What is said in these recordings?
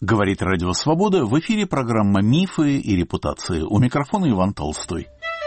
Говорит Радио Свобода, в эфире программа «Мифы и репутации». У микрофона Иван Толстой.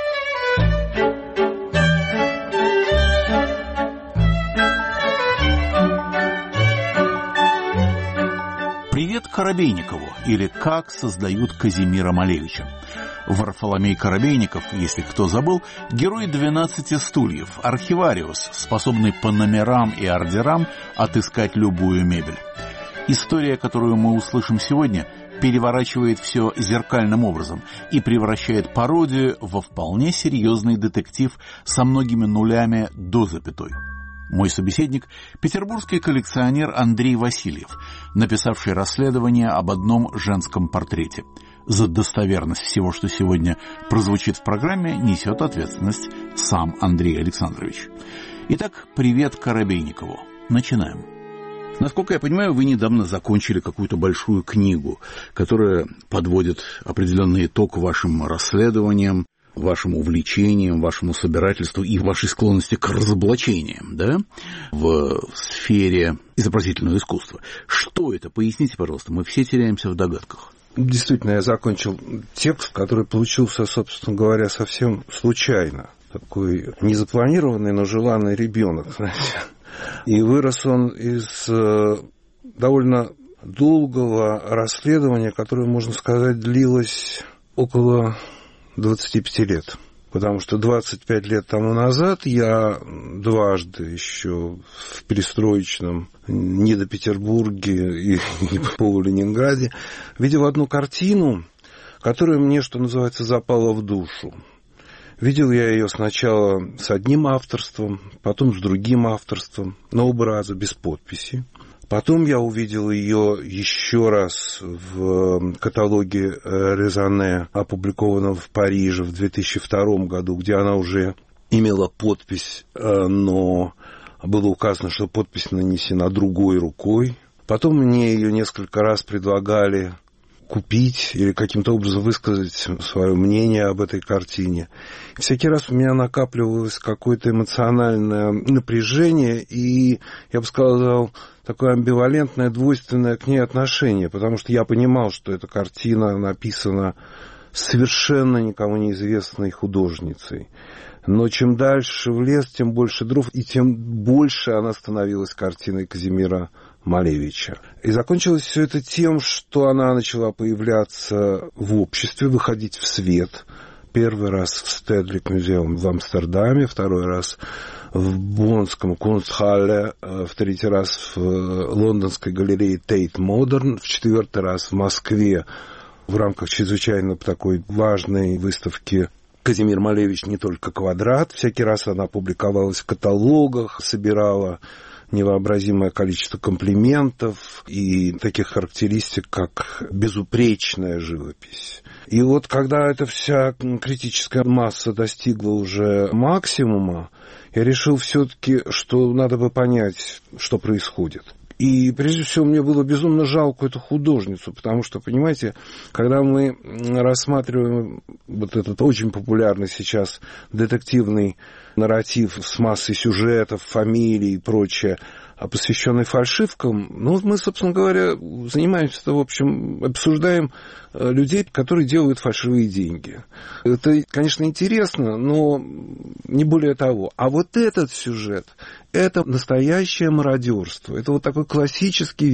Привет Коробейникову, или «Как создают Казимира Малевича». Варфоломей Коробейников, если кто забыл, герой «12 стульев», архивариус, способный по номерам и ордерам отыскать любую мебель. История, которую мы услышим сегодня, переворачивает все зеркальным образом и превращает пародию во вполне серьезный детектив со многими нулями до запятой. Мой собеседник – петербургский коллекционер Андрей Васильев, написавший расследование об одном женском портрете. За достоверность всего, что сегодня прозвучит в программе, несет ответственность сам Андрей Александрович. Итак, привет Коробейникову. Начинаем. Насколько я понимаю, вы недавно закончили какую-то большую книгу, которая подводит определенный итог вашим расследованиям, вашим увлечениям, вашему собирательству и вашей склонности к разоблачениям, да, в сфере изобразительного искусства. Что это? Поясните, пожалуйста, мы все теряемся в догадках. Действительно, я закончил текст, который получился, собственно говоря, совсем случайно. Такой незапланированный, но желанный ребенок, знаете. И вырос он из довольно долгого расследования, которое, можно сказать, длилось около 25 лет. Потому что 25 лет тому назад я дважды еще в перестроечном недопетербурге и полуленинграде видел одну картину, которая мне, что называется, запала в душу. Видел я ее сначала с одним авторством, потом с другим авторством, на оба раза без подписи. Потом я увидел ее еще раз в каталоге Резане, опубликованном в Париже в 2002 году, где она уже имела подпись, но было указано, что подпись нанесена другой рукой. Потом мне ее несколько раз предлагали купить или каким-то образом высказать свое мнение об этой картине. И всякий раз у меня накапливалось какое-то эмоциональное напряжение и, я бы сказал, такое амбивалентное, двойственное к ней отношение, потому что я понимал, что эта картина написана совершенно никому неизвестной художницей. Но чем дальше в лес, тем больше дров, и тем больше она становилась картиной Казимира Малевича. И закончилось все это тем, что она начала появляться в обществе, выходить в свет. Первый раз в Стедлик музеум в Амстердаме, второй раз в Боннском Кунстхалле, в третий раз в лондонской галерее Тейт Модерн, в четвертый раз в Москве в рамках чрезвычайно такой важной выставки Казимир Малевич не только квадрат. Всякий раз она публиковалась в каталогах, собирала невообразимое количество комплиментов и таких характеристик, как безупречная живопись. И вот когда эта вся критическая масса достигла уже максимума, я решил все-таки, что надо бы понять, что происходит. И прежде всего мне было безумно жалко эту художницу, потому что, понимаете, когда мы рассматриваем вот этот очень популярный сейчас детективный нарратив с массой сюжетов, фамилий и прочее, посвященный фальшивкам, ну, мы, собственно говоря, занимаемся, в общем, обсуждаем людей, которые делают фальшивые деньги. Это, конечно, интересно, но не более того. А вот этот сюжет, это настоящее мародерство. Это вот такой классический,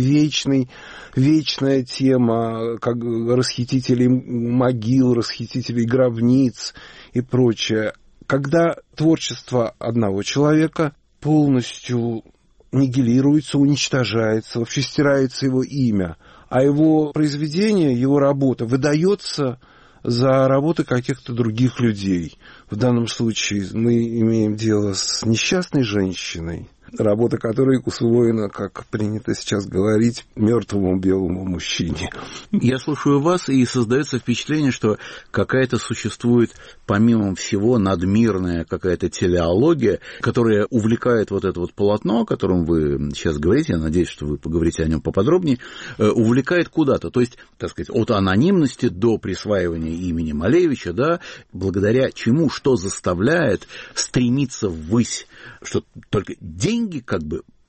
вечная тема, как расхитителей могил, расхитителей гробниц и прочее. Когда творчество одного человека полностью нигилируется, уничтожается, вообще стирается его имя, а его произведение, его работа выдается за работы каких-то других людей. В данном случае мы имеем дело с несчастной женщиной, работа которой усвоена, как принято сейчас говорить, мертвому белому мужчине. Я слушаю вас, и создается впечатление, что какая-то существует, помимо всего, надмирная какая-то телеология, которая увлекает вот это вот полотно, о котором вы сейчас говорите, я надеюсь, что вы поговорите о нем поподробнее, увлекает куда-то. То есть, так сказать, от анонимности до присваивания имени Малевича, да, благодаря чему, что заставляет стремиться ввысь, что только деньги как бы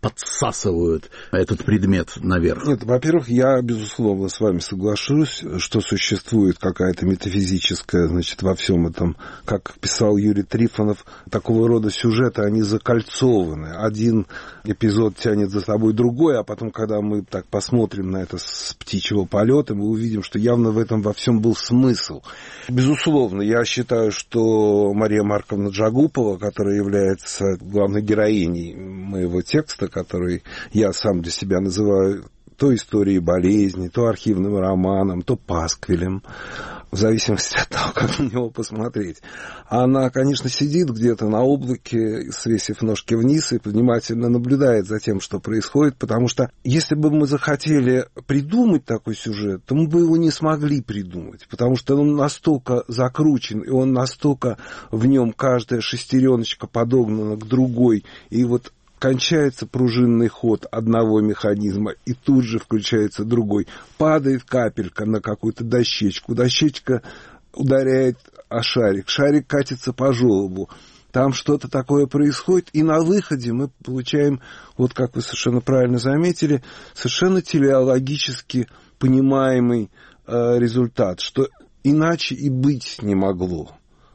подсасывают этот предмет наверх? Нет, во-первых, я, безусловно, с вами соглашусь, что существует какая-то метафизическая, значит, во всем этом, как писал Юрий Трифонов, такого рода сюжеты, они закольцованы. Один эпизод тянет за собой другой, а потом, когда мы так посмотрим на это с птичьего полета, мы увидим, что явно в этом во всем был смысл. Безусловно, я считаю, что Мария Марковна Джагупова, которая является главной героиней моего текста, который я сам для себя называю то историей болезни, то архивным романом, то пасквилем, в зависимости от того, как на него посмотреть. Она, конечно, сидит где-то на облаке, свесив ножки вниз, и внимательно наблюдает за тем, что происходит, потому что если бы мы захотели придумать такой сюжет, то мы бы его не смогли придумать, потому что он настолько закручен, и он настолько в нем каждая шестереночка подогнана к другой, и вот кончается пружинный ход одного механизма, и тут же включается другой. Падает капелька на какую-то дощечку. Дощечка ударяет о шарик. Шарик катится по желобу. Там что-то такое происходит, и на выходе мы получаем, вот как вы совершенно правильно заметили, совершенно телеологически понимаемый результат, что иначе и быть не могло.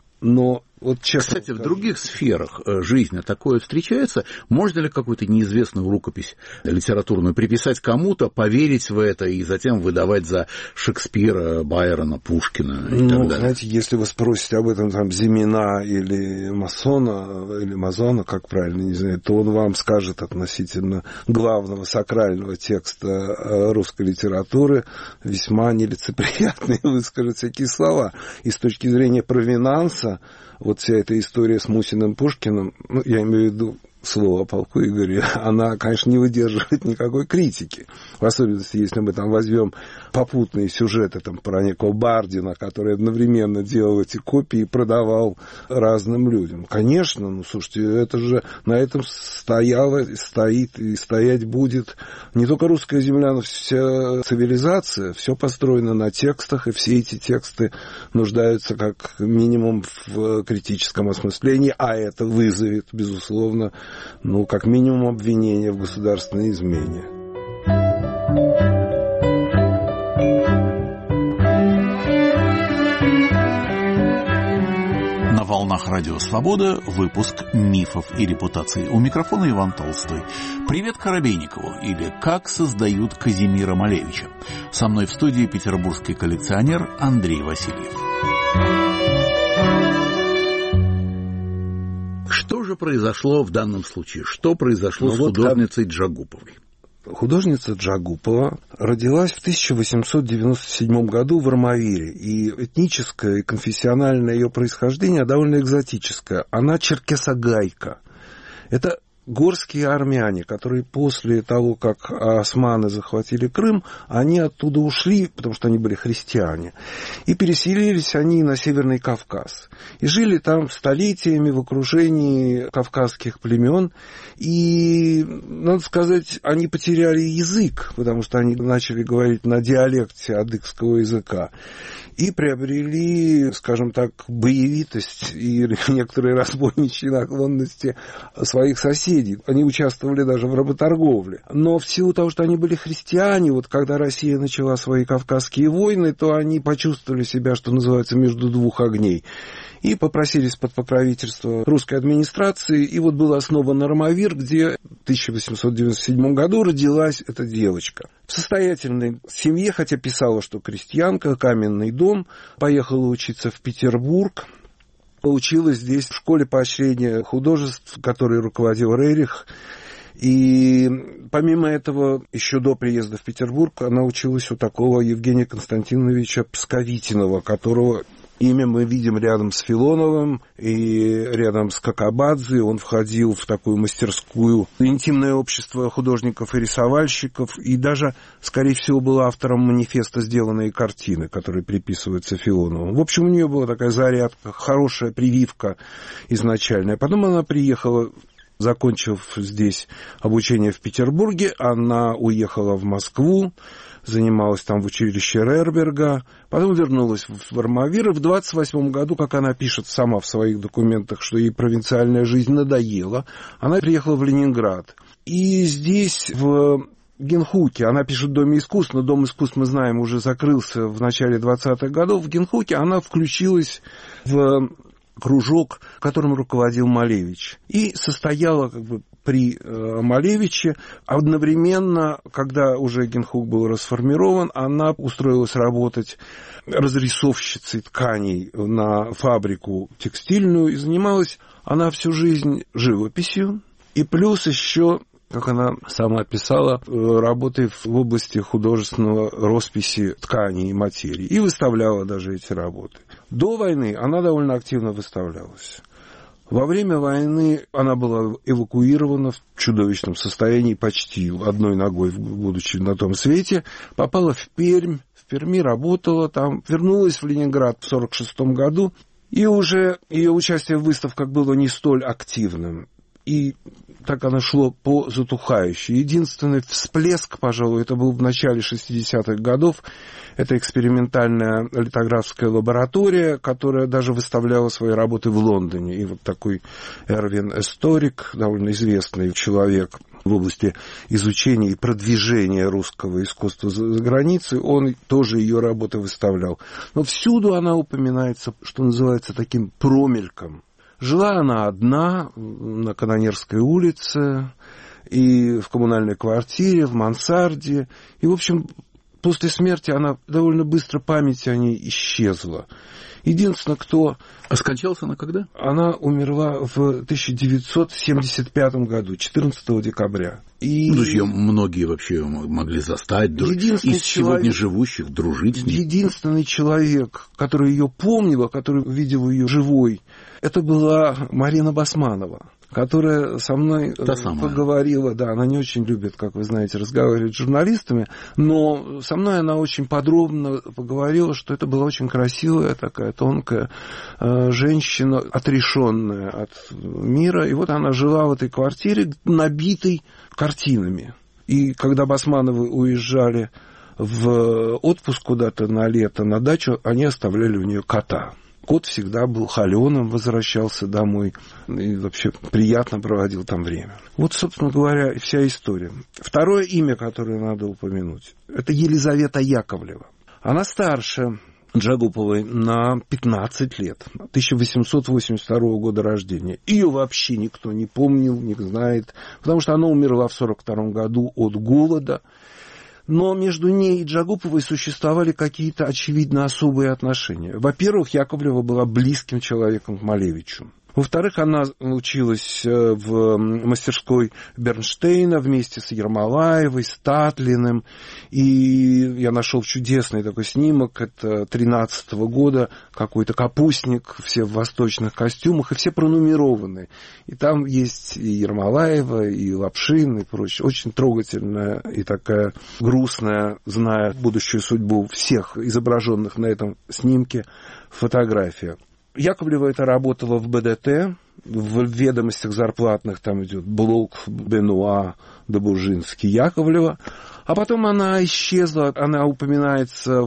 Но вот, честно, кстати, в других сферах жизни такое встречается. Можно ли какую-то неизвестную рукопись литературную приписать кому-то, поверить в это и затем выдавать за Шекспира, Байрона, Пушкина и так далее? Знаете, если вы спросите об этом там Зимина или Масона, или Мазона, как правильно, не знаю, то он вам скажет относительно главного сакрального текста русской литературы весьма нелицеприятные, выскажет всякие слова. И с точки зрения провинанса, вот вся эта история с Мусиным Пушкиным, ну, я имею в виду слово о полку Игоре, она, конечно, не выдерживает никакой критики. В особенности, если мы там возьмем попутные сюжеты там, про некого Бардина, который одновременно делал эти копии и продавал разным людям. Конечно, ну, слушайте, это же на этом стояло, стоит и стоять будет не только русская земля, но вся цивилизация. Все построено на текстах, и все эти тексты нуждаются как минимум в критическом осмыслении, а это вызовет, безусловно, ну, как минимум, обвинение в государственной измене. На волнах Радио Свобода выпуск «Мифов и репутаций». У микрофона Иван Толстой. Привет Коробейникову, или «Как создают Казимира Малевича». Со мной в студии петербургский коллекционер Андрей Васильев. Что же произошло в данном случае? Что произошло с художницей Джагуповой? Художница Джагупова родилась в 1897 году в Армавире, и этническое и конфессиональное ее происхождение довольно экзотическое. Она черкесогайка. Это горские армяне, которые после того, как османы захватили Крым, они оттуда ушли, потому что они были христиане, и переселились они на Северный Кавказ. И жили там столетиями в окружении кавказских племен. И, надо сказать, они потеряли язык, потому что они начали говорить на диалекте адыгского языка. И приобрели, скажем так, боевитость и некоторые разбойничьи наклонности своих соседей. Они участвовали даже в работорговле. Но в силу того, что они были христиане, вот когда Россия начала свои кавказские войны, то они почувствовали себя, что называется, между двух огней. И попросились под покровительство русской администрации. И вот был основан Армавир, где в 1897 году родилась эта девочка. В состоятельной семье, хотя писала, что крестьянка, каменный дом, поехала учиться в Петербург. Училась здесь в школе поощрения художеств, которой руководил Рерих. И помимо этого, еще до приезда в Петербург, она училась у такого Евгения Константиновича Псковитинова, которого имя мы видим рядом с Филоновым и рядом с Какабадзе. Он входил в такую мастерскую интимное общество художников и рисовальщиков, и даже, скорее всего, был автором манифеста «Сделанные картины», который приписывается Филонову. В общем, у нее была такая зарядка, хорошая прививка изначальная. Потом она приехала Закончив здесь обучение в Петербурге, она уехала в Москву, занималась там в училище Рерберга, потом вернулась в Армавир, и в 28 году, как она пишет сама в своих документах, что ей провинциальная жизнь надоела, она приехала в Ленинград. И здесь, в Генхуке, она пишет в Доме искусств, но Дом искусств, мы знаем, уже закрылся в начале 20-х годов. В Генхуке она включилась в кружок, которым руководил Малевич, и состояла при Малевиче. Одновременно, когда уже Генхук был расформирован, она устроилась работать разрисовщицей тканей на фабрику текстильную, и занималась она всю жизнь живописью, и плюс еще, как она сама писала, работая в области художественного росписи тканей и материи, и выставляла даже эти работы. До войны она довольно активно выставлялась. Во время войны она была эвакуирована в чудовищном состоянии, почти одной ногой, будучи на том свете, попала в Пермь, в Перми работала там, вернулась в Ленинград в 1946 году, и уже ее участие в выставках было не столь активным. И так оно шло по затухающей. Единственный всплеск, пожалуй, это был в начале 60-х годов. Это экспериментальная литографская лаборатория, которая даже выставляла свои работы в Лондоне. И вот такой Эрвин Эсторик, довольно известный человек в области изучения и продвижения русского искусства за границей, он тоже ее работы выставлял. Но всюду она упоминается, что называется, таким промельком. Жила она одна на Канонерской улице, и в коммунальной квартире, в мансарде. И, в общем, после смерти она довольно быстро, память о ней исчезла. Единственное, кто... А скончалась она когда? Она умерла в 1975 году, 14 декабря. И... Ну, ее многие вообще могли застать, из сегодня живущих, дружить с ней. Единственный человек, который ее помнил, который видел ее живой, это была Марина Басманова, которая со мной поговорила. Да, она не очень любит, как вы знаете, разговаривать с журналистами, но со мной она очень подробно поговорила, что это была очень красивая, такая тонкая женщина, отрешенная от мира. И вот она жила в этой квартире, набитой картинами. И когда Басмановы уезжали в отпуск куда-то на лето, на дачу, они оставляли у нее кота. Кот всегда был холеным, возвращался домой и вообще приятно проводил там время. Вот, собственно говоря, и вся история. Второе имя, которое надо упомянуть, это Елизавета Яковлева. Она старше Джагуповой на 15 лет, 1882 года рождения. Ее вообще никто не помнил, не знает, потому что она умерла в 1942 году от голода. Но между ней и Джагуповой существовали какие-то, очевидно, особые отношения. Во-первых, Яковлева была близким человеком к Малевичу. Во-вторых, она училась в мастерской Бернштейна вместе с Ермолаевой, с Татлиным. И я нашел чудесный такой снимок, это 13-го года, какой-то капустник, все в восточных костюмах, и все пронумерованы. И там есть и Ермолаева, и Лапшин, и прочее. Очень трогательная и такая грустная, зная будущую судьбу всех изображенных на этом снимке, фотография. Яковлева это работала в БДТ, в ведомостях зарплатных там идет Блок, Бенуа, Добужинский, Яковлева. А потом она исчезла, она упоминается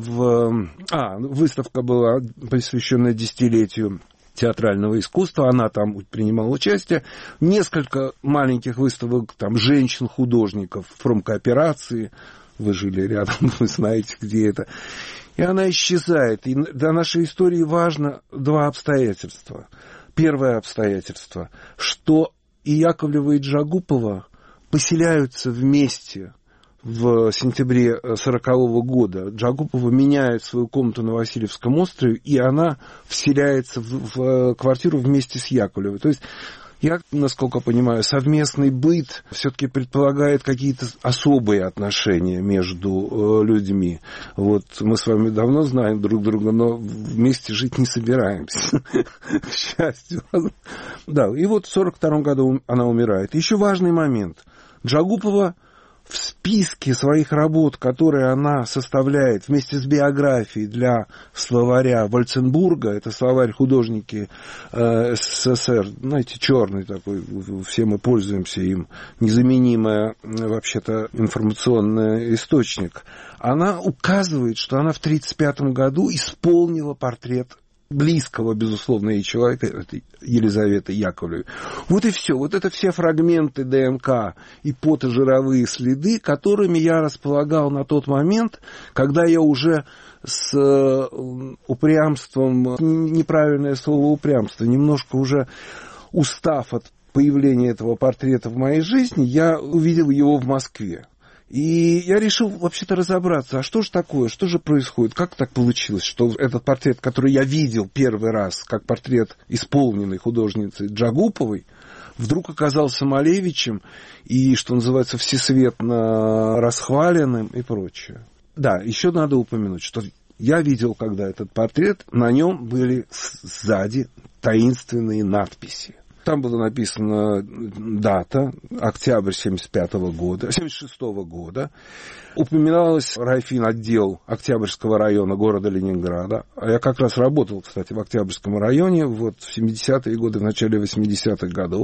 выставка была посвященная десятилетию театрального искусства, она там принимала участие. Несколько маленьких выставок там женщин-художников в промкооперации. Вы жили рядом, вы знаете, где это. И она исчезает. И для нашей истории важно два обстоятельства. Первое обстоятельство, что и Яковлева, и Джагупова поселяются вместе в сентябре 1940 года. Джагупова меняет свою комнату на Васильевском острове, и она вселяется в квартиру вместе с Яковлевой. То есть, я, насколько понимаю, совместный быт все-таки предполагает какие-то особые отношения между людьми. Вот мы с вами давно знаем друг друга, но вместе жить не собираемся, к счастью. Да, и вот в 1942 году она умирает. Еще важный момент. Джагупова в списке своих работ, которые она составляет вместе с биографией для словаря Вальценбурга, это словарь художники СССР, знаете, черный такой, все мы пользуемся им, незаменимый вообще-то информационный источник, она указывает, что она в 1935 году исполнила портрет близкого, безусловно, ей человека, это Елизаветы Яковлевой. Вот и все. Вот это все фрагменты ДНК и потожировые следы, которыми я располагал на тот момент, когда я уже с упрямством, неправильное слово упрямство, немножко уже устав от появления этого портрета в моей жизни, я увидел его в Москве. И я решил вообще-то разобраться, а что же такое, что же происходит, как так получилось, что этот портрет, который я видел первый раз, как портрет исполненной художницы Джагуповой, вдруг оказался Малевичем и, что называется, всесветно расхваленным и прочее. Да, еще надо упомянуть, что я видел, когда этот портрет, на нем были сзади таинственные надписи. Там была написана дата, октябрь 76 года. Упоминалось райфинотдел Октябрьского района города Ленинграда. Я как раз работал, кстати, в Октябрьском районе вот в 70-е годы, в начале 80-х годов.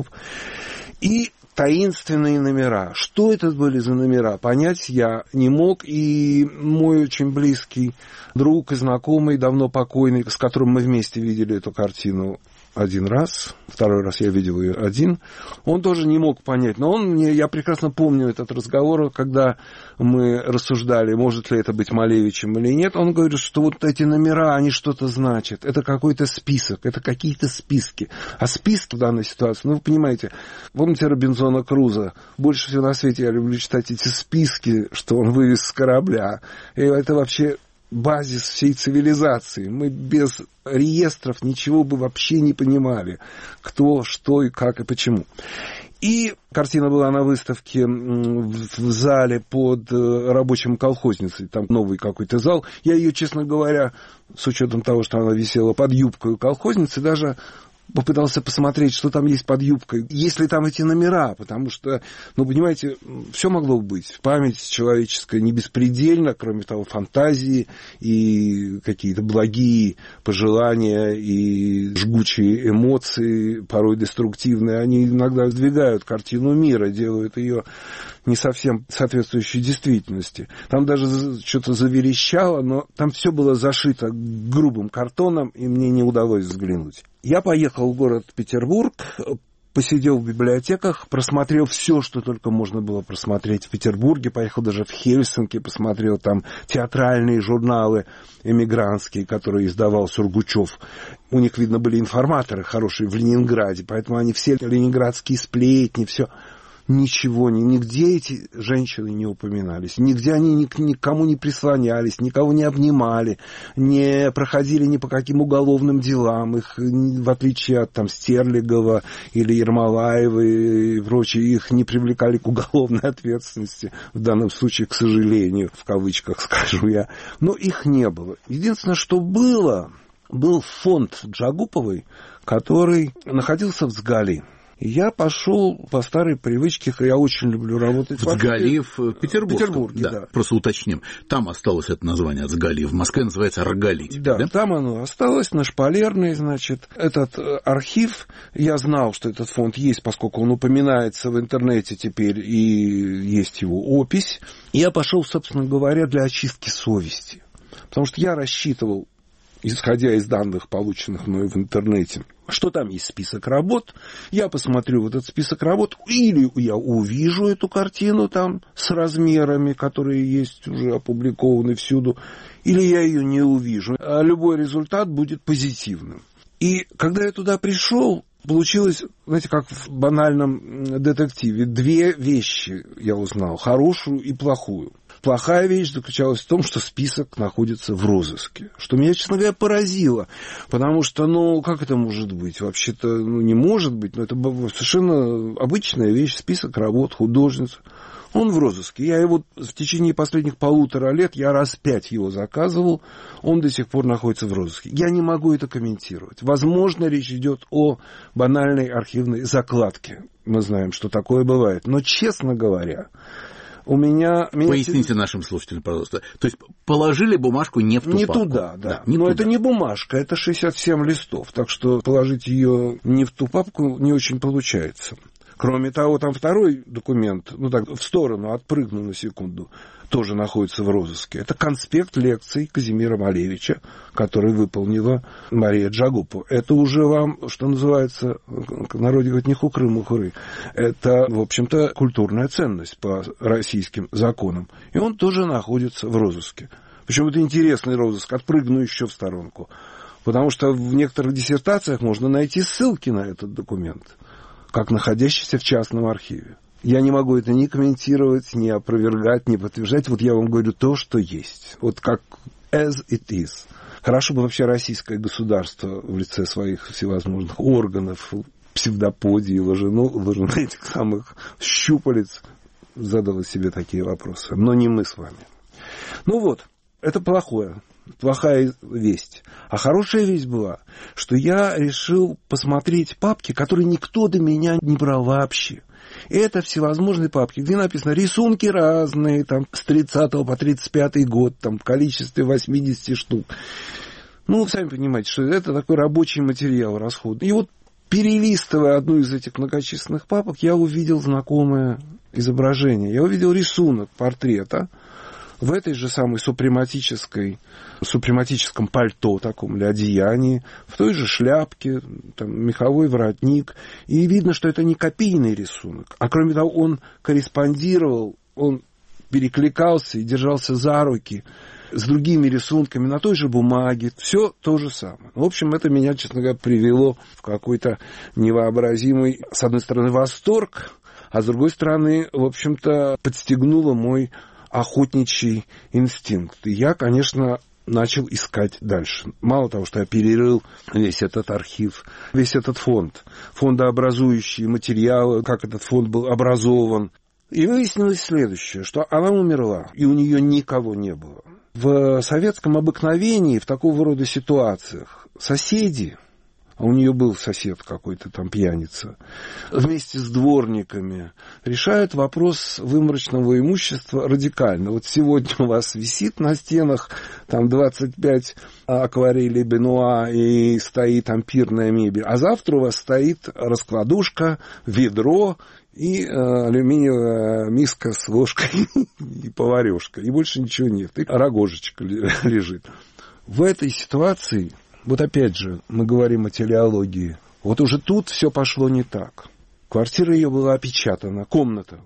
И таинственные номера. Что это были за номера, понять я не мог. И мой очень близкий друг и знакомый, давно покойный, с которым мы вместе видели эту картину один раз, второй раз я видел ее один, он тоже не мог понять. Но я прекрасно помню этот разговор, когда мы рассуждали, может ли это быть Малевичем или нет. Он говорит, что вот эти номера, они что-то значат. Это какой-то список, это какие-то списки. А списки в данной ситуации, вы понимаете, помните Робинзона Круза? Больше всего на свете я люблю читать эти списки, что он вывез с корабля. И это вообще базис всей цивилизации. Мы без реестров ничего бы вообще не понимали, кто, что и как и почему. И картина была на выставке в зале под рабочим колхозницей, там новый какой-то зал. Я ее, честно говоря, с учетом того, что она висела под юбкой у колхозницы, даже попытался посмотреть, что там есть под юбкой, есть ли там эти номера, потому что, понимаете, все могло быть. Память человеческая не беспредельна, кроме того, фантазии и какие-то благие пожелания и жгучие эмоции, порой деструктивные, они иногда сдвигают картину мира, делают ее не совсем соответствующей действительности. Там даже что-то заверещало, но там все было зашито грубым картоном, и мне не удалось взглянуть. Я поехал в город Петербург, посидел в библиотеках, просмотрел все, что только можно было просмотреть в Петербурге, поехал даже в Хельсинки, посмотрел там театральные журналы эмигрантские, которые издавал Сургучев. У них, видно, были информаторы хорошие в Ленинграде, поэтому они все ленинградские сплетни, все. Ничего, нигде эти женщины не упоминались, нигде они никому не прислонялись, никого не обнимали, не проходили ни по каким уголовным делам, их, в отличие от Стерлигова или Ермолаева и прочее, их не привлекали к уголовной ответственности, в данном случае, к сожалению, в кавычках скажу я, но их не было. Единственное, что был фонд Джагуповой, который находился в Сгали. Я пошел по старой привычке, я очень люблю работать в Сгали, в Петербурге. Да. Просто уточним. Там осталось это название от Сгали. В Москве называется Рогалий. Да, там оно осталось, на Шпалерной, значит. Этот архив, я знал, что этот фонд есть, поскольку он упоминается в интернете теперь, и есть его опись. И я пошел, собственно говоря, для очистки совести. Потому что я рассчитывал, исходя из данных, полученных мной в интернете, что там есть список работ, я посмотрю в этот список работ, или я увижу эту картину там с размерами, которые есть уже опубликованы всюду, или я ее не увижу. А любой результат будет позитивным. И когда я туда пришел, получилось, знаете, как в банальном детективе. Две вещи я узнал, хорошую и плохую. Плохая вещь заключалась в том, что список находится в розыске. Что меня, честно говоря, поразило. Потому что, как это может быть? Вообще-то, не может быть. Но это совершенно обычная вещь. Список работ художниц. Он в розыске. Я его в течение последних 1,5 лет, я раз 5 его заказывал. Он до сих пор находится в розыске. Я не могу это комментировать. Возможно, речь идет о банальной архивной закладке. Мы знаем, что такое бывает. Но, честно говоря, у меня... Поясните нашим слушателям, пожалуйста. То есть положили бумажку не в ту папку. Не туда, да. Не Но туда. это не бумажка, это 67 листов. Так что положить ее не в ту папку не очень получается. Кроме того, там второй документ, ну так, в сторону, отпрыгну на секунду, тоже находится в розыске. Это конспект лекций Казимира Малевича, который выполнила Мария Джагупова. Это уже вам, что называется, в народе говорят, не хукры-мухры. Это, в общем-то, культурная ценность по российским законам. И он тоже находится в розыске. Причем это интересный розыск, отпрыгну еще в сторонку. Потому что в некоторых диссертациях можно найти ссылки на этот документ, как находящийся в частном архиве. Я не могу это ни комментировать, ни опровергать, ни подтверждать. Вот я вам говорю то, что есть. Вот как as it is. Хорошо бы вообще российское государство в лице своих всевозможных органов, псевдоподий, этих самых щупалец задало себе такие вопросы. Но не мы с вами. Ну вот, это плохая весть. А хорошая весть была, что я решил посмотреть папки, которые никто до меня не брал вообще. Это всевозможные папки, где написано рисунки разные, там, с 30 по 35 год, там, в количестве 80 штук. Ну, сами понимаете, что это такой рабочий материал, расходный. И вот, перелистывая одну из этих многочисленных папок, я увидел знакомое изображение. Я увидел рисунок портрета в этой же самой супрематическом пальто таком или одеянии, в той же шляпке, там, меховой воротник. И видно, что это не копийный рисунок, а кроме того, он корреспондировал, он перекликался и держался за руки с другими рисунками на той же бумаге. Все то же самое. В общем, это меня, честно говоря, привело в какой-то невообразимый, с одной стороны, восторг, а с другой стороны, в общем-то, подстегнуло мой охотничий инстинкт. И я, конечно, начал искать дальше. Мало того, что я перерыл весь этот архив, весь этот фонд, фондообразующие материалы, как этот фонд был образован. И выяснилось следующее, что она умерла, и у нее никого не было. В советском обыкновении в такого рода ситуациях соседи, а у нее был сосед какой-то там пьяница, вместе с дворниками решают вопрос выморочного имущества радикально. Вот сегодня у вас висит на стенах там 25 акварелей Бенуа и стоит ампирная мебель, а завтра у вас стоит раскладушка, ведро и алюминиевая миска с ложкой и поварешкой. И больше ничего нет. И рогожечка лежит. В этой ситуации... Вот опять же, мы говорим о телеологии. Вот уже тут все пошло не так. Квартира ее была опечатана, комната.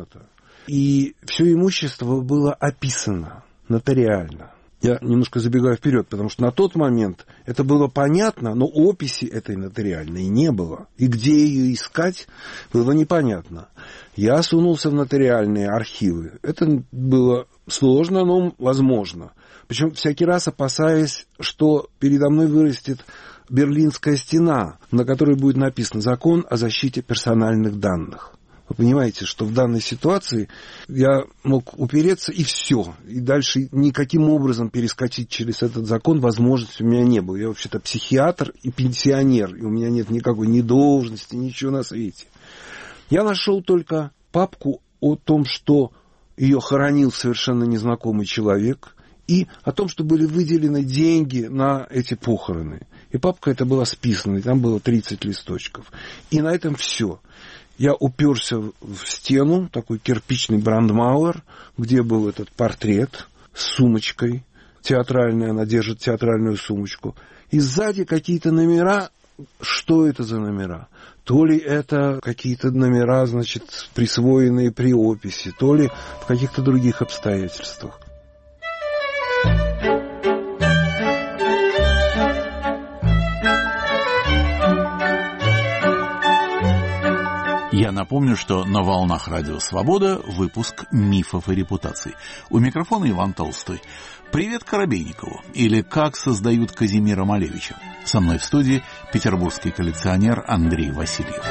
И все имущество было описано нотариально. Я немножко забегаю вперед, потому что на тот момент это было понятно, но описи этой нотариальной не было. И где ее искать, было непонятно. Я сунулся в нотариальные архивы. Это было сложно, но возможно. Причем всякий раз опасаясь, что передо мной вырастет Берлинская стена, на которой будет написано «Закон о защите персональных данных». Вы понимаете, что в данной ситуации я мог упереться и все. И дальше никаким образом перескочить через этот закон возможности у меня не было. Я вообще-то психиатр и пенсионер, и у меня нет никакой ни должности, ничего на свете. Я нашел только папку о том, что ее хоронил совершенно незнакомый человек, и о том, что были выделены деньги на эти похороны. И папка эта была списана, и там было 30 листочков. И на этом все. Я уперся в стену, такой кирпичный брандмауэр, где был этот портрет с сумочкой театральной, она держит театральную сумочку. И сзади какие-то номера. Что это за номера? То ли это какие-то номера, значит, присвоенные при описи, то ли в каких-то других обстоятельствах. Я напомню, что на волнах Радио Свобода выпуск «Мифов и репутаций». У микрофона Иван Толстой. Привет Коробейникову, или «Как создают Казимира Малевича». Со мной в студии петербургский коллекционер Андрей Васильев.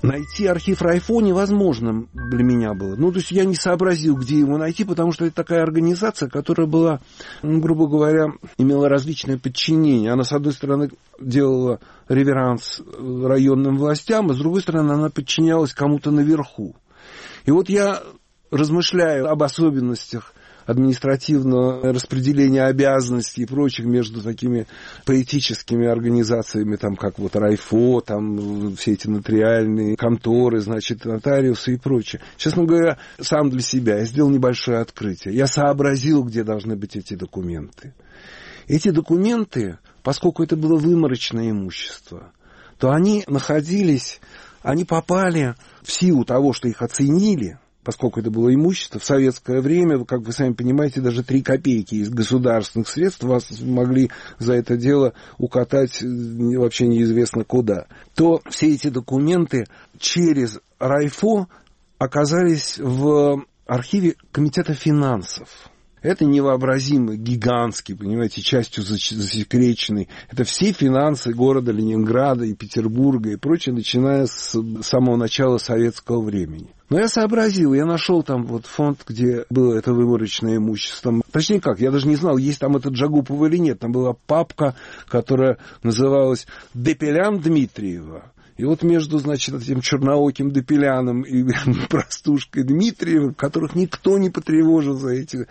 Найти архив Райфо невозможно для меня было. То есть я не сообразил, где его найти, потому что это такая организация, которая была, грубо говоря, имела различные подчинения. Она, с одной стороны, делала реверанс районным властям, а с другой стороны, она подчинялась кому-то наверху. И вот я размышляю об особенностях административного распределения обязанностей и прочих между такими поэтическими организациями, там, как вот Райфо, там, все эти нотариальные конторы, значит, нотариусы и прочее. Честно говоря, сам для себя я сделал небольшое открытие. Я сообразил, где должны быть эти документы. Эти документы, поскольку это было выморочное имущество, то они находились, они попали в силу того, что их оценили, поскольку это было имущество, в советское время, как вы сами понимаете, даже 3 копейки из государственных средств вас могли за это дело укатать вообще неизвестно куда, то все эти документы через Райфо оказались в архиве Комитета финансов. Это невообразимо гигантский, понимаете, частью засекреченный. Это все финансы города Ленинграда и Петербурга и прочее, начиная с самого начала советского времени. Но я сообразил, я нашел там вот фонд, где было это выморочное имущество. Точнее как, я даже не знал, есть там этот Джагупов или нет. Там была папка, которая называлась «Депелян Дмитриева». И вот между, значит, этим чернооким Депеляном и простушкой Дмитриевым, которых никто не потревожил за эти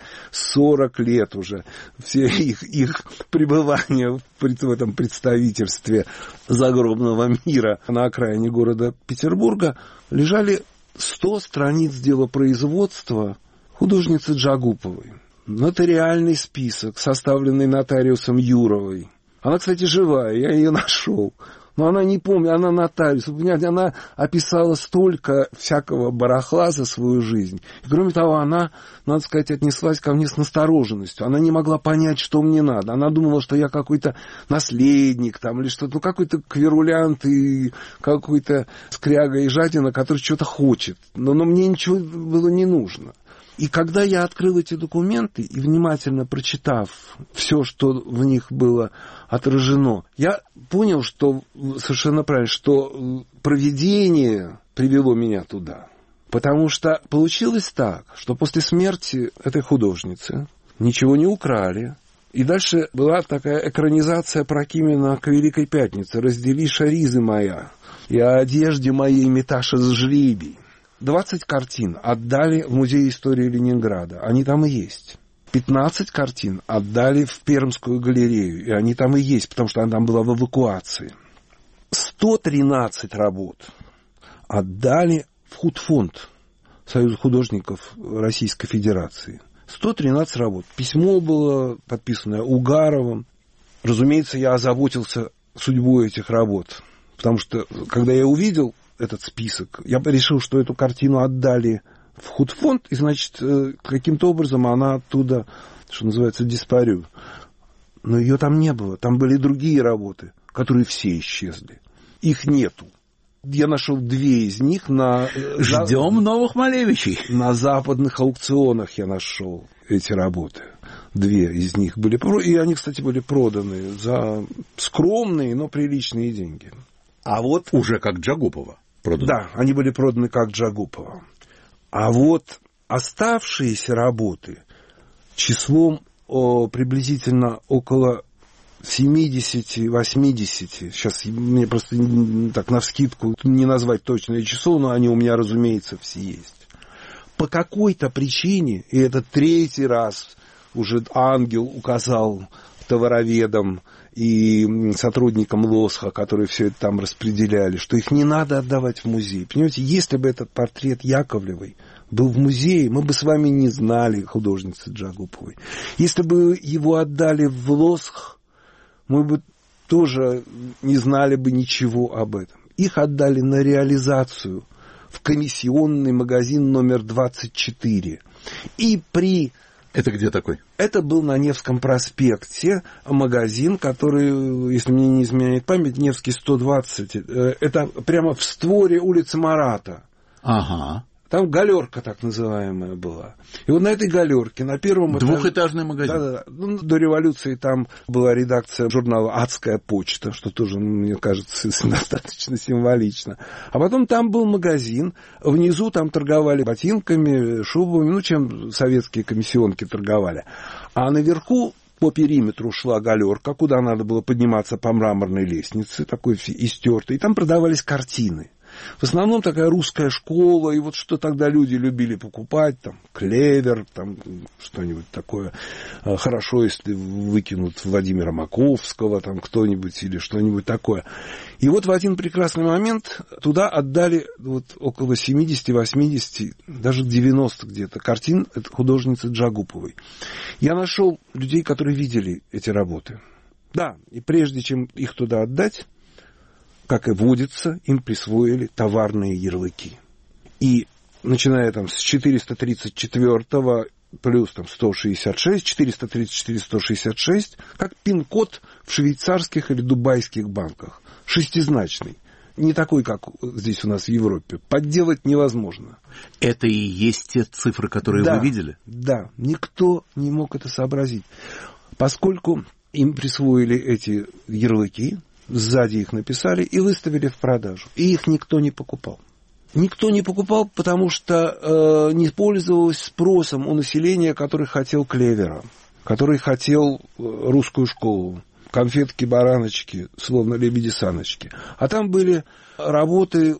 40 лет уже, все их пребывания в этом представительстве загробного мира на окраине города Петербурга, лежали 100 страниц делопроизводства художницы Джагуповой. Нотариальный список, составленный нотариусом Юровой. Она, кстати, живая, я ее нашел. Но она не помнит, она нотариус. Вы понимаете, она описала столько всякого барахла за свою жизнь. И, кроме того, она, надо сказать, отнеслась ко мне с настороженностью. Она не могла понять, что мне надо. Она думала, что я какой-то наследник там, или что-то, какой-то кверулянт и какой-то скряга и жадина, который что-то хочет. Но мне ничего было не нужно. И когда я открыл эти документы и внимательно прочитав все, что в них было отражено, я понял, что совершенно правильно, что провидение привело меня туда. Потому что получилось так, что после смерти этой художницы ничего не украли. И дальше была такая экранизация Прокимина к Великой Пятнице «Раздели шаризы моя, и о одежде моей меташа с жребий». 20 картин отдали в Музей истории Ленинграда. Они там и есть. 15 картин отдали в Пермскую галерею. И они там и есть, потому что она там была в эвакуации. 113 работ отдали в худфонд Союза художников Российской Федерации. 113 работ. Письмо было подписанное Угаровым. Разумеется, я озаботился судьбой этих работ. Потому что, когда я увидел этот список, я решил, что эту картину отдали в худфонд, и, значит, каким-то образом она оттуда, что называется, диспарю. Но ее там не было. Там были другие работы, которые все исчезли. Их нету. Я нашел 2 из них на... Ждем новых Малевичей. На западных аукционах я нашел эти работы. 2 из них были... И они, кстати, были проданы за скромные, но приличные деньги. А вот... Уже как Джагупова проданы. Да, они были проданы как Джагупова. А вот оставшиеся работы числом приблизительно около 70-80, сейчас мне просто так навскидку не назвать точное число, но они у меня, разумеется, все есть. По какой-то причине, и это 3-й раз уже ангел указал товароведам и сотрудникам Лосха, которые все это там распределяли, что их не надо отдавать в музей. Понимаете, если бы этот портрет Яковлевой был в музее, мы бы с вами не знали художницы Джагуповой. Если бы его отдали в Лосх, мы бы тоже не знали бы ничего об этом. Их отдали на реализацию в комиссионный магазин номер 24. И при... Это где такой? Это был на Невском проспекте магазин, который, если мне не изменяет память, Невский 120. Это прямо в створе улицы Марата. Ага. Там галерка так называемая была. И вот на этой галерке, на первом этаже... Двухэтажный магазин. Да. Ну, до революции там была редакция журнала «Адская почта», что тоже, мне кажется, достаточно символично. А потом там был магазин. Внизу там торговали ботинками, шубами, чем советские комиссионки торговали. А наверху по периметру шла галерка, куда надо было подниматься по мраморной лестнице, такой истертой. И там продавались картины. В основном такая русская школа, и вот что тогда люди любили покупать, там, клевер, там, что-нибудь такое. Хорошо, если выкинут Владимира Маковского, там, кто-нибудь или что-нибудь такое. И вот в один прекрасный момент туда отдали вот около 70-80, даже 90 где-то картин художницы Джагуповой. Я нашел людей, которые видели эти работы. Да, и прежде чем их туда отдать, как и водится, им присвоили товарные ярлыки. И начиная там с 434 плюс там 166, 434-166, как пин-код в швейцарских или дубайских банках. Шестизначный. Не такой, как здесь у нас в Европе. Подделать невозможно. Это и есть те цифры, которые вы видели? Да, никто не мог это сообразить. Поскольку им присвоили эти ярлыки, сзади их написали и выставили в продажу. И их никто не покупал. Никто не покупал, потому что не пользовалось спросом у населения, который хотел клевера, который хотел русскую школу, конфетки-бараночки, словно лебеди-саночки. А там были работы,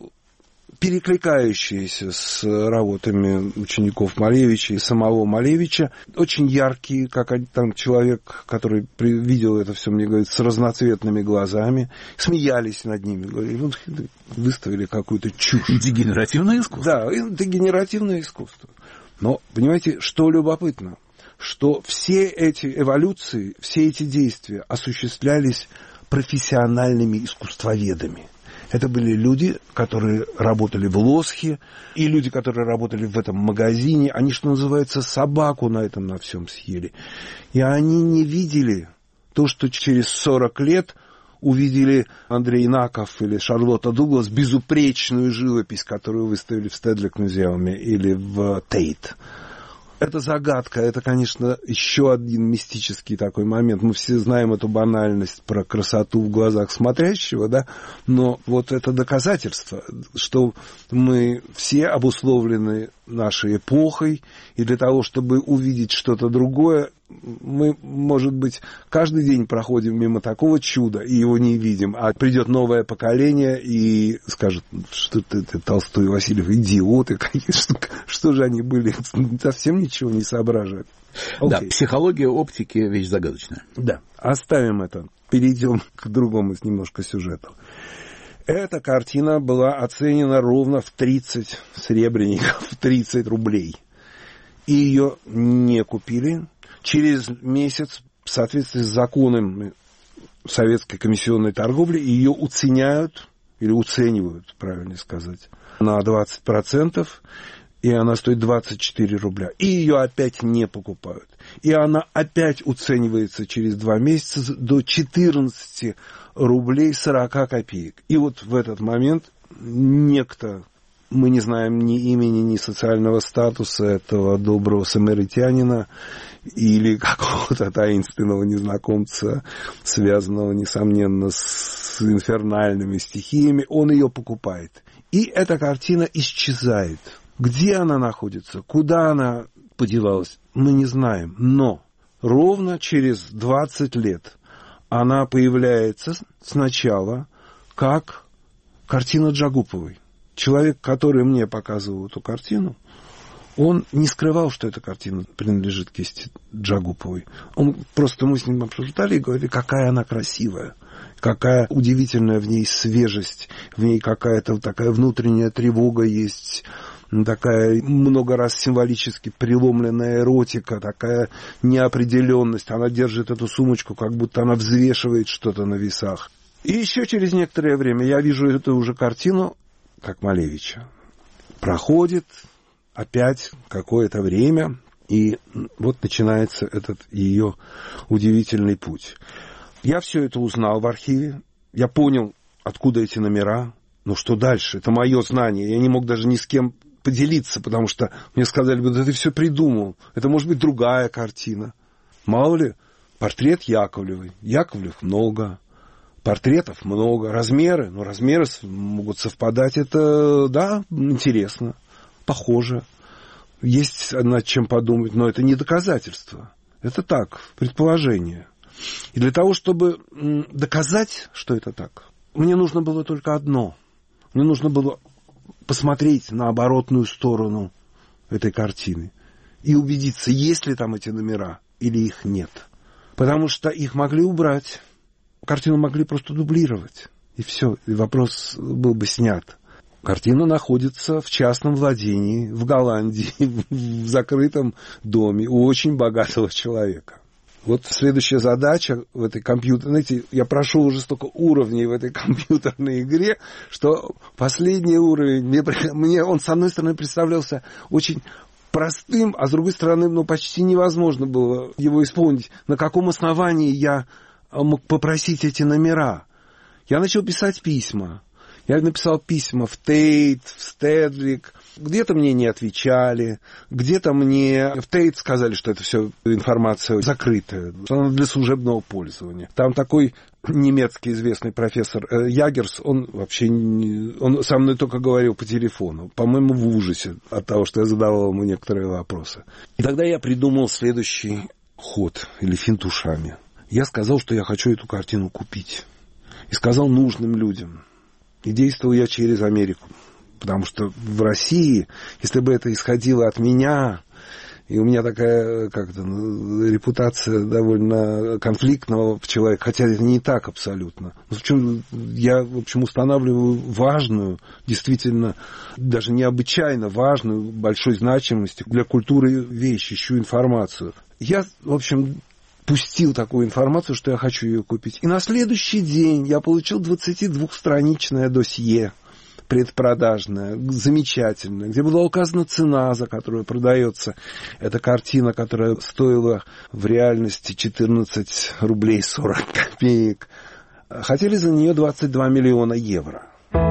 перекликающиеся с работами учеников Малевича и самого Малевича, очень яркие, как там человек, который видел это все, мне говорит, с разноцветными глазами, смеялись над ними, говорили, вот выставили какую-то чушь. Дегенеративное искусство. Да, дегенеративное искусство. Но, понимаете, что любопытно, что все эти эволюции, все эти действия осуществлялись профессиональными искусствоведами. Это были люди, которые работали в Лосхе, и люди, которые работали в этом магазине. Они, что называется, собаку на этом на всем съели. И они не видели то, что через 40 лет увидели Андрей Наков или Шарлотта Дуглас, безупречную живопись, которую выставили в Стедлик-музеуме или в Тейт. Это загадка, это, конечно, еще один мистический такой момент. Мы все знаем эту банальность про красоту в глазах смотрящего, да, но вот это доказательство, что мы все обусловлены нашей эпохой, и для того, чтобы увидеть что-то другое, мы, может быть, каждый день проходим мимо такого чуда и его не видим, а придет новое поколение и скажет, что ты Толстой и Васильев идиоты какие, что же они были, совсем ничего не соображают. Да, психология оптики вещь загадочная. Да, оставим это, перейдем к другому немножко сюжету. Эта картина была оценена ровно в 30 серебряников, в 30 рублей. И ее не купили. Через месяц, в соответствии с законами советской комиссионной торговли, ее уценяют, или уценивают, правильно сказать, на 20%, и она стоит 24 рубля. И ее опять не покупают. И она опять уценивается через 2 месяца до 14 рублей 40 копеек. И вот в этот момент некто, мы не знаем ни имени, ни социального статуса этого доброго самаритянина или какого-то таинственного незнакомца, связанного, несомненно, с инфернальными стихиями, он ее покупает. И эта картина исчезает. Где она находится, куда она подевалась, мы не знаем. Но ровно через 20 лет она появляется сначала как картина Джагуповой. Человек, который мне показывал эту картину, он не скрывал, что эта картина принадлежит кисти Джагуповой. Мы с ним обсуждали и говорили, какая она красивая, какая удивительная в ней свежесть, в ней какая-то такая внутренняя тревога есть, такая много раз символически преломленная эротика, такая неопределенность. Она держит эту сумочку, как будто она взвешивает что-то на весах. И еще через некоторое время я вижу эту уже картину, как Малевича. Проходит опять какое-то время, и вот начинается этот ее удивительный путь. Я все это узнал в архиве, я понял, откуда эти номера, но что дальше? Это мое знание, я не мог даже ни с кем поделиться, потому что мне сказали бы, да ты все придумал, это может быть другая картина. Мало ли, портрет Яковлевой. Яковлев много, портретов много, размеры могут совпадать, это, да, интересно, похоже. Есть над чем подумать, но это не доказательство. Это так, предположение. И для того, чтобы доказать, что это так, мне нужно было только одно. Мне нужно было посмотреть на оборотную сторону этой картины и убедиться, есть ли там эти номера или их нет. Потому что их могли убрать, картину могли просто дублировать, и все, и вопрос был бы снят. Картина находится в частном владении, в Голландии, в закрытом доме у очень богатого человека. Вот следующая задача в этой компьютерной... Знаете, я прошел уже столько уровней в этой компьютерной игре, что последний уровень, мне он, с одной стороны, представлялся очень простым, а с другой стороны, почти невозможно было его исполнить. На каком основании я мог попросить эти номера? Я начал писать письма. Я написал письма в Тейт, в Стедлик. Где-то мне не отвечали, где-то мне в Тейт сказали, что это все информация закрытая, что она для служебного пользования. Там такой немецкий известный профессор Ягерс, он вообще он со мной только говорил по телефону, по-моему, в ужасе от того, что я задавал ему некоторые вопросы. И тогда я придумал следующий ход, или финт ушами. Я сказал, что я хочу эту картину купить. И сказал нужным людям. И действовал я через Америку. Потому что в России, если бы это исходило от меня, и у меня такая репутация довольно конфликтного человека, хотя это не так абсолютно. Я, в общем, устанавливаю важную, действительно, даже необычайно важную, большой значимости для культуры вещь, ищу информацию. Я, в общем, пустил такую информацию, что я хочу ее купить. И на следующий день я получил 22-страничное досье предпродажная, замечательная, где была указана цена, за которую продается эта картина, которая стоила в реальности 14 рублей 40 копеек. Хотели за нее 22 миллиона евро.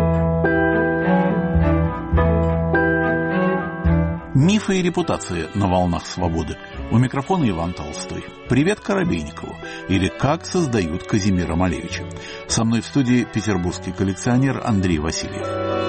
Мифы и репутации на волнах свободы. У микрофона Иван Толстой. Привет Коробейникову. Или «Как создают Казимира Малевича». Со мной в студии петербургский коллекционер Андрей Васильев.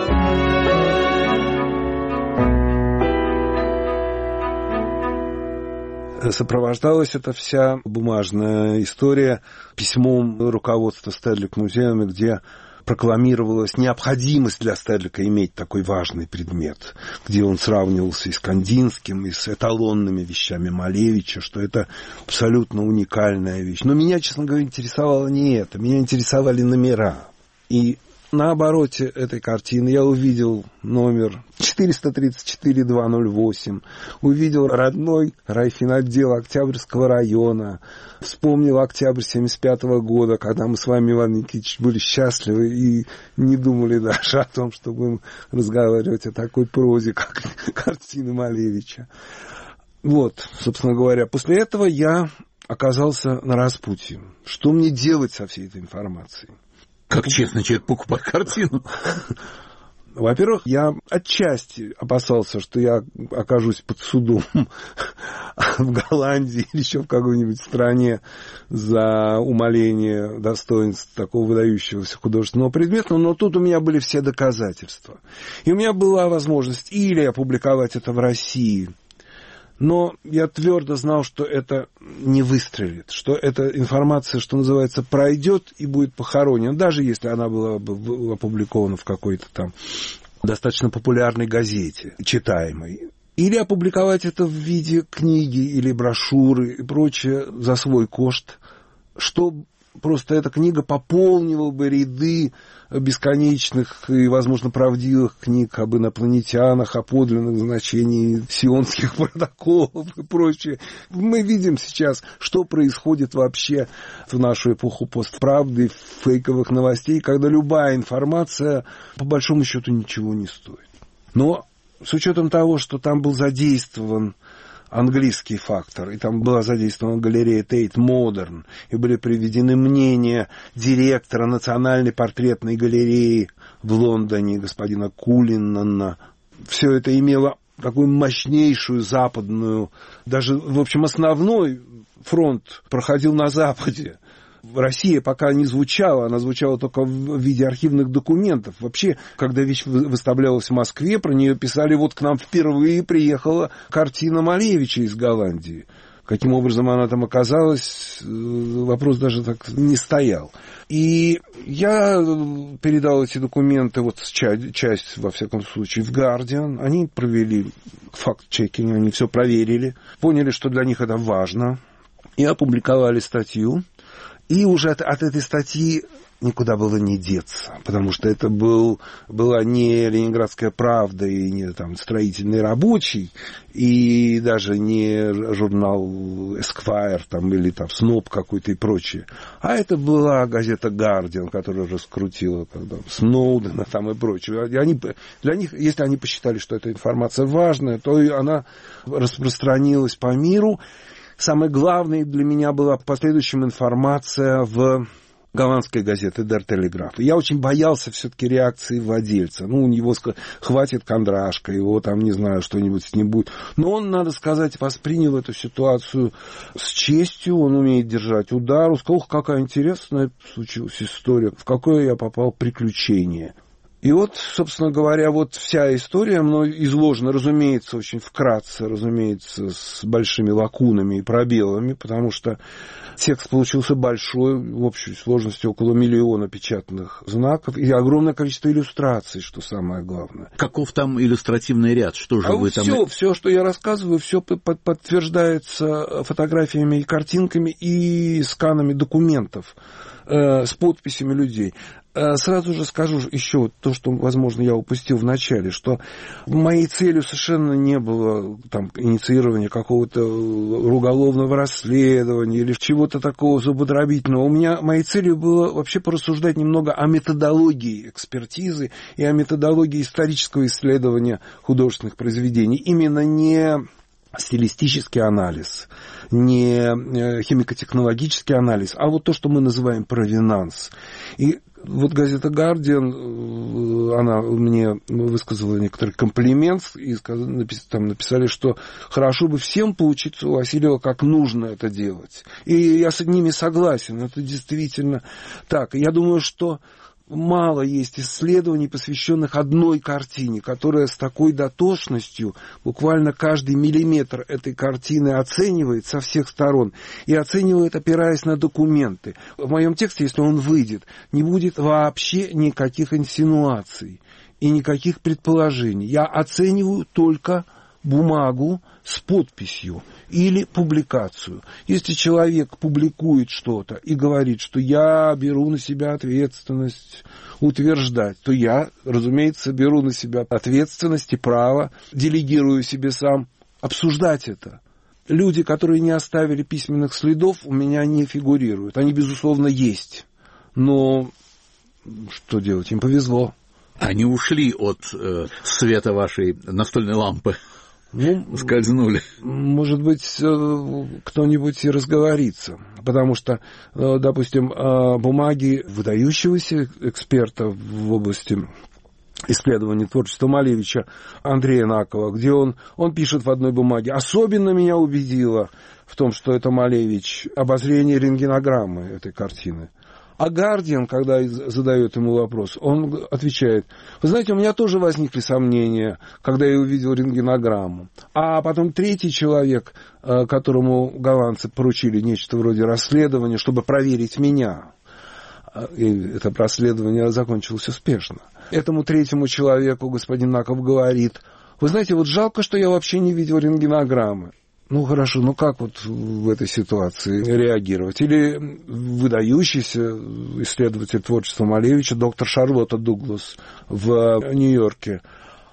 Сопровождалась эта вся бумажная история письмом руководства Стедлик-музеями, где прокламировалась необходимость для Стедлика иметь такой важный предмет, где он сравнивался и с Кандинским, и с эталонными вещами Малевича, что это абсолютно уникальная вещь. Но меня, честно говоря, интересовало не это. Меня интересовали номера. И на обороте этой картины я увидел номер 434-208, увидел родной райфинотдел Октябрьского района, вспомнил октябрь 1975 года, когда мы с вами, Иван Никитич, были счастливы и не думали даже о том, что будем разговаривать о такой прозе, как картины Малевича. Вот, собственно говоря, после этого я оказался на распутье. Что мне делать со всей этой информацией? Как честный человек покупать картину? Во-первых, я отчасти опасался, что я окажусь под судом в Голландии или еще в какой-нибудь стране за умаление достоинств такого выдающегося художественного предмета, но тут у меня были все доказательства. И у меня была возможность или опубликовать это в России, но я твердо знал, что это не выстрелит, что эта информация, что называется, пройдет и будет похоронена, даже если она была бы опубликована в какой-то там достаточно популярной газете, читаемой. Или опубликовать это в виде книги или брошюры и прочее за свой кошт, что просто эта книга пополнила бы ряды бесконечных и, возможно, правдивых книг об инопланетянах, о подлинных значениях сионских протоколов и прочее. Мы видим сейчас, что происходит вообще в нашу эпоху постправды, фейковых новостей, когда любая информация, по большому счету, ничего не стоит. Но с учетом того, что там был задействован английский фактор, и там была задействована галерея Тейт Модерн, и были приведены мнения директора Национальной портретной галереи в Лондоне, господина Кулинана. все это имело такую мощнейшую западную, даже, в общем, основной фронт проходил на Западе. Россия пока не звучала, она звучала только в виде архивных документов. Вообще, когда вещь выставлялась в Москве, про нее писали, вот к нам впервые приехала картина Малевича из Голландии. Каким образом она там оказалась, вопрос даже так не стоял. И я передал эти документы, вот часть, во всяком случае, в Guardian. Они провели факт-чекинг, они все проверили, поняли, что для них это важно, и опубликовали статью. И уже от этой статьи никуда было не деться, потому что это была не «Ленинградская правда» и не там, «Строительный рабочий», и даже не журнал «Esquire» там, или там «Сноб» какой-то и прочее, а это была газета «Гардиан», которая раскрутила Сноудена там, и прочее. Для них, если они посчитали, что эта информация важная, то и она распространилась по миру. Самой главной для меня была в последующем информация в голландской газеты Der Telegraaf. Я очень боялся все-таки реакции владельца. У него хватит кондрашка, его там, не знаю, что-нибудь с ним будет. Но он, надо сказать, воспринял эту ситуацию с честью, он умеет держать удар. Он сказал, какая интересная случилась история, в какое я попал приключение. И вот, собственно говоря, вот вся история мной изложена, разумеется, очень вкратце, разумеется, с большими лакунами и пробелами, потому что текст получился большой, в общей сложности около 1 миллиона печатных знаков и огромное количество иллюстраций, что самое главное. Каков там иллюстративный ряд? Что же вы там... Все, что я рассказываю, все подтверждается фотографиями и картинками и сканами документов с подписями людей. Сразу же скажу еще то, что, возможно, я упустил в начале, что моей целью совершенно не было там, инициирования какого-то уголовного расследования или чего-то такого зубодробительного. Моей целью было вообще порассуждать немного о методологии экспертизы и о методологии исторического исследования художественных произведений. Именно не стилистический анализ, не химико-технологический анализ, а вот то, что мы называем провинанс. И вот газета «Гардиан», она мне высказала некоторый комплимент, и там написали, что хорошо бы всем поучиться у Васильева, как нужно это делать. И я с ними согласен, это действительно так. Я думаю, что мало есть исследований, посвященных одной картине, которая с такой дотошностью буквально каждый миллиметр этой картины оценивает со всех сторон и оценивает, опираясь на документы. В моем тексте, если он выйдет, не будет вообще никаких инсинуаций и никаких предположений. Я оцениваю только бумагу с подписью или публикацию. Если человек публикует что-то и говорит, что я беру на себя ответственность утверждать, то я, разумеется, беру на себя ответственность и право, делегирую себе сам обсуждать это. Люди, которые не оставили письменных следов, у меня не фигурируют. Они, безусловно, есть. Но что делать? Им повезло. Они ушли от света вашей настольной лампы. Скользнули. Может быть, кто-нибудь и разговорится. Потому что, допустим, бумаги выдающегося эксперта в области исследования творчества Малевича Андрея Накова, где он пишет в одной бумаге: особенно меня убедило в том, что это Малевич, обозрение рентгенограммы этой картины. А Гардиан, когда задает ему вопрос, он отвечает: вы знаете, у меня тоже возникли сомнения, когда я увидел рентгенограмму. А потом третий человек, которому голландцы поручили нечто вроде расследования, чтобы проверить меня. И это расследование закончилось успешно. Этому третьему человеку господин Наков говорит: вы знаете, вот жалко, что я вообще не видел рентгенограммы. Ну, хорошо, ну как вот в этой ситуации реагировать? Или выдающийся исследователь творчества Малевича, доктор Шарлотта Дуглас в Нью-Йорке,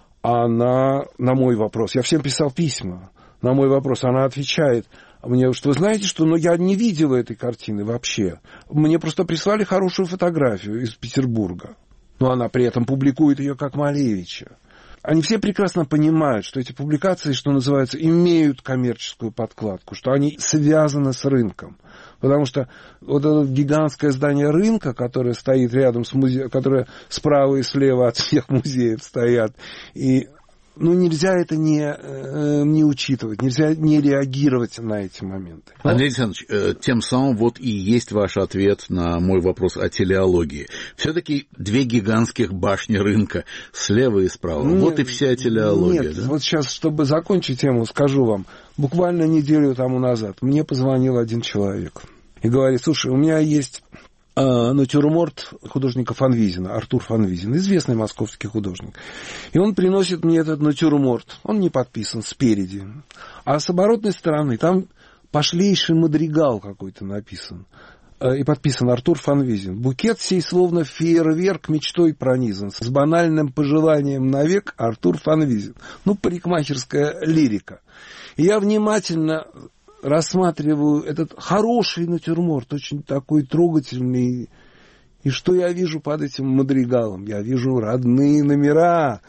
она на мой вопрос, я всем писал письма, на мой вопрос она отвечает мне, что вы знаете, что я не видела этой картины вообще. Мне просто прислали хорошую фотографию из Петербурга. Но она при этом публикует ее как Малевича. Они все прекрасно понимают, что эти публикации, что называется, имеют коммерческую подкладку, что они связаны с рынком. Потому что вот это гигантское здание рынка, которое стоит рядом с музеем, которое справа и слева от всех музеев стоят, и нельзя это не учитывать, нельзя не реагировать на эти моменты. Андрей Александрович, тем самым вот и есть ваш ответ на мой вопрос о телеологии. Все-таки две гигантских башни рынка слева и справа. Вот и вся телеология. Нет, да? Вот сейчас, чтобы закончить тему, скажу вам. Буквально неделю тому назад мне позвонил один человек и говорит: слушай, у меня есть натюрморт художника Фанвизина, Артур Фанвизин, известный московский художник. И он приносит мне этот натюрморт. Он не подписан спереди. А с оборотной стороны там пошлейший мадригал какой-то написан. И подписан Артур Фанвизин. Букет сей словно фейерверк мечтой пронизан. С банальным пожеланием навек Артур Фанвизин. Парикмахерская лирика. И я внимательно рассматриваю этот хороший натюрморт, очень такой трогательный. И что я вижу под этим мадригалом? Я вижу родные номера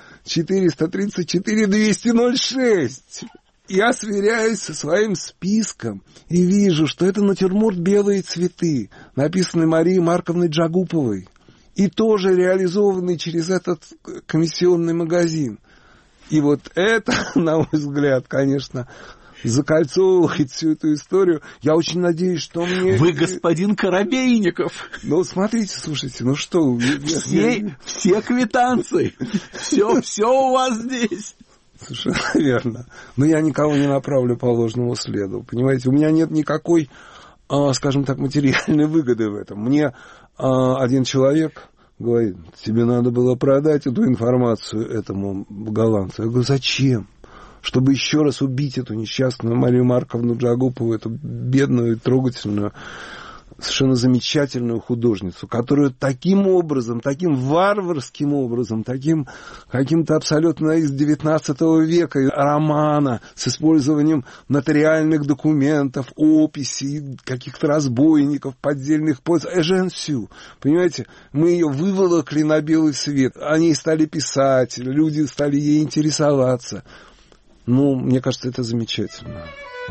434-200-06. Я сверяюсь со своим списком и вижу, что это натюрморт «Белые цветы», написанный Марией Марковной Джагуповой, и тоже реализованный через этот комиссионный магазин. И вот это, на мой взгляд, конечно, закольцовывает всю эту историю. Я очень надеюсь, что мне... Вы господин Коробейников. Смотрите, слушайте, что... Все квитанции, все у вас здесь. Совершенно верно. Но я никого не направлю по ложному следу. Понимаете, у меня нет никакой, скажем так, материальной выгоды в этом. Мне один человек говорит: тебе надо было продать эту информацию этому голландцу. Я говорю: зачем? Чтобы еще раз убить эту несчастную Марию Марковну Джагупову, эту бедную и трогательную, совершенно замечательную художницу, которую таким образом, таким варварским образом, таким каким-то абсолютно из XIX века романа с использованием нотариальных документов, описей, каких-то разбойников, поддельных поэз, эженсю. Понимаете, мы ее выволокли на белый свет, о ней стали писать, люди стали ей интересоваться. Мне кажется, это замечательно.